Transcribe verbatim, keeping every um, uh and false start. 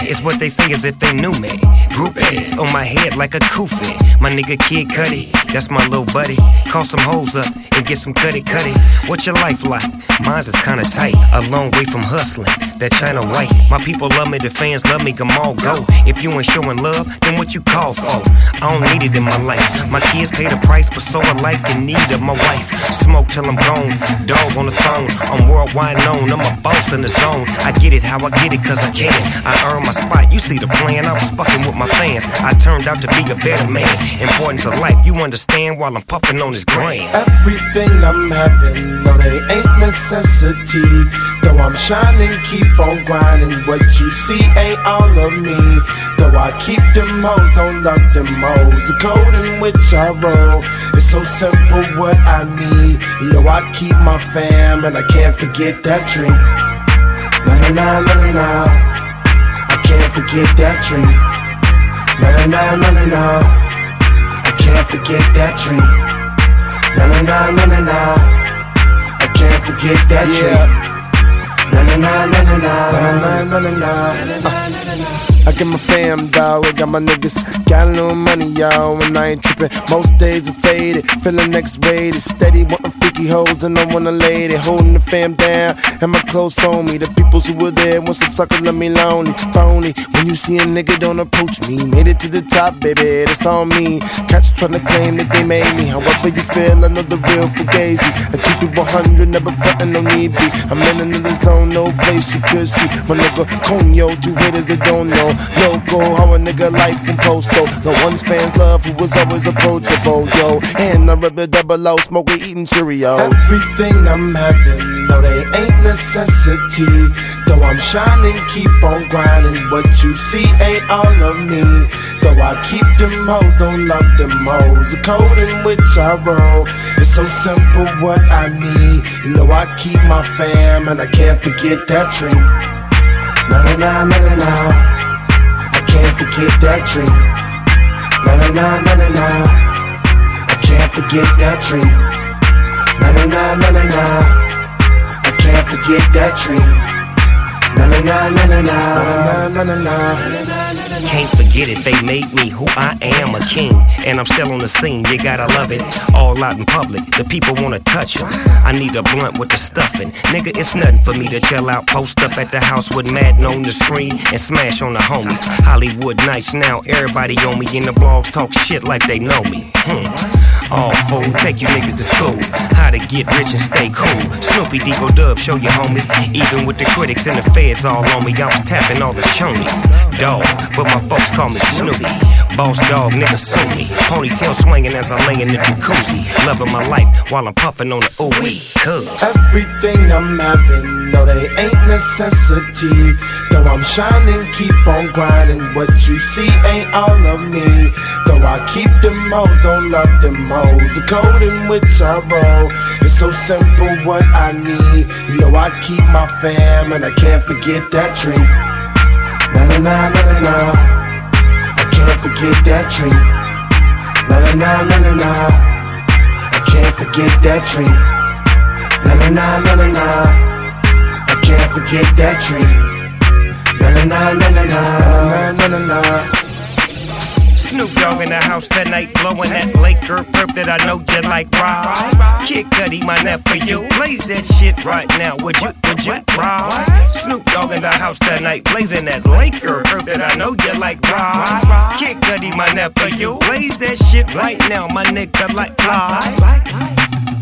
It's what they say as if they knew me. Groupies on my head like a kufi. My nigga Kid Cudi, that's my little buddy. Call some hoes up and get some cutty cutty. What's your life like? Mine's is kinda tight. A long way from hustling, that China white. My people love me, the fans love me, come all go. If you ain't showing love, then what you call for? I don't need it in my life. My kids pay the price, but so alike in need of my wife. Smoke till I'm gone, dog on the phone. I'm worldwide known, I'm a boss in the zone. I get it how I get it, cause I can. I earn my spot, you see the plan. I was fucking with my fans. I turned out to be a better man. Importance of life, you understand while I'm puffing on this grain. Everything I'm having, no, they ain't necessity. Though I'm shining, keep on grinding. What you see ain't all of me. Though I keep them hoes, don't love them hoes. The code in which I roll, it's so simple what I need. You know I keep my fam and I can't forget that dream. Na na na na na na, I can't forget that dream. Na na na na na na, I can't forget that dream. Na na na na na na, I can't forget that dream. Na na na na na na, na na na na. I get my fam, dawg, I got my niggas. Got a little money, y'all, and I ain't trippin'. Most days are faded, feelin' next way. It's steady, wantin' freaky hoes, and I want a lady. Holding the fam down, and my clothes on me. The peoples who were there want some sucker, let me lonely. Phony, when you see a nigga, don't approach me. Made it to the top, baby, that's on me. Cats tryna claim that they made me. However you feel, I know the real fugazi. I keep it one hundred, never frontin', no need be. I'm in another zone, no place you could see. My nigga, Conyo, two hitters that don't know. Local, how a nigga like from Posto. The ones fans love who was always approachable, yo. And I rub the double O, smoking, eating Cheerios. Everything I'm having, no, they ain't necessity. Though I'm shining, keep on grinding. What you see ain't all of me. Though I keep them hoes, don't love them hoes. The code in which I roll, it's so simple what I need. You know I keep my fam and I can't forget that dream. Na na na na na na, can't forget that dream. Na na na na na na, I can't forget that dream. Na na na na na na, I can't forget that dream. Na na na na na na, na na na na. Can't forget it, they made me who I am, a king. And I'm still on the scene, you gotta love it. All out in public, the people wanna touch it. I need a blunt with the stuffing. Nigga, it's nothing for me to chill out, post up at the house with Madden on the screen and smash on the homies. Hollywood nights now, everybody on me in the blogs talk shit like they know me. Hmm. All fool, take you niggas to school. How to get rich and stay cool. Snoopy Debo Dub, show you homie. Even with the critics and the feds all on me, I was tapping all the chonies. Dog, but my folks call me Snoopy. Boss dog, niggas sue me. Ponytail swinging as I lay in the jacuzzi. Loving my life while I'm puffing on the ooh-wee. Cool. Everything I'm having, no, they ain't necessity. Though I'm shining, keep on grinding. What you see ain't all of me. Though I keep them hoes, don't love them hoes. The code in which I roll, it's so simple what I need. You know I keep my fam and I can't forget that dream. Na na na na na na, I can't forget that dream. Na na na na na na, I can't forget that dream. Na na na na na na, I can't forget that dream. Na na na na na na, na na na. Snoop Dogg in the house tonight, blowing that Laker perp that I know you like, right? Kid Cudi, my nephew, blaze that shit right now. Would you, would you, right? Snoop Dogg in the house tonight, blazing that Laker perp that I know you like, right? Kid Cudi, my nephew, blaze that shit right now, my nigga like, right?